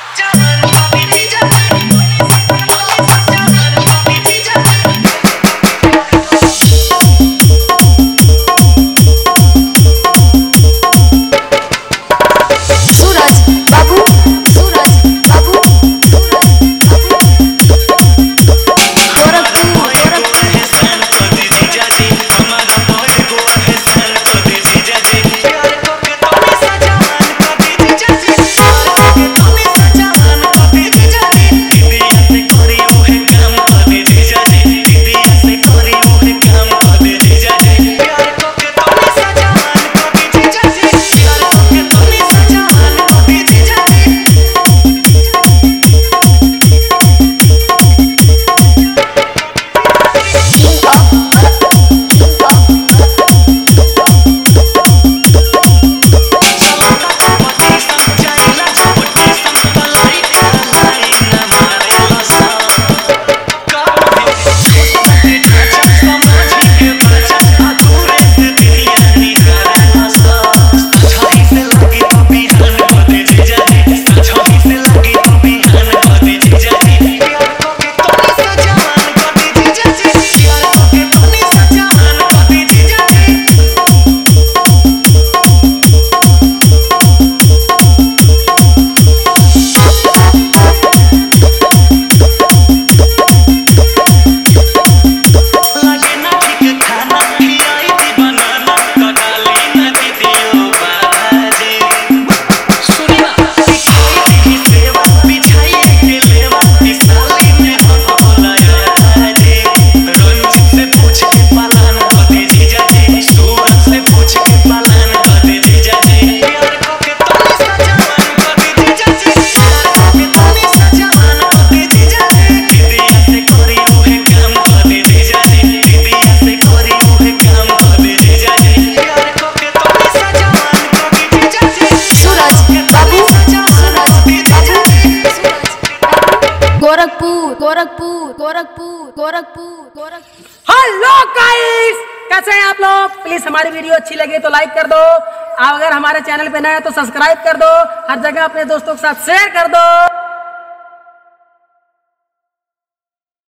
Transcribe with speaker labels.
Speaker 1: Gorakhpur Gorakhpur Gorakhpur Gorakhpur Gorakhpur.
Speaker 2: Hello guys, कैसे हैं आप लोग। प्लीज हमारी वीडियो अच्छी लगे तो लाइक कर दो, अगर हमारे चैनल पे नए हैं तो सब्सक्राइब कर दो, हर जगह अपने दोस्तों के साथ शेयर कर दो।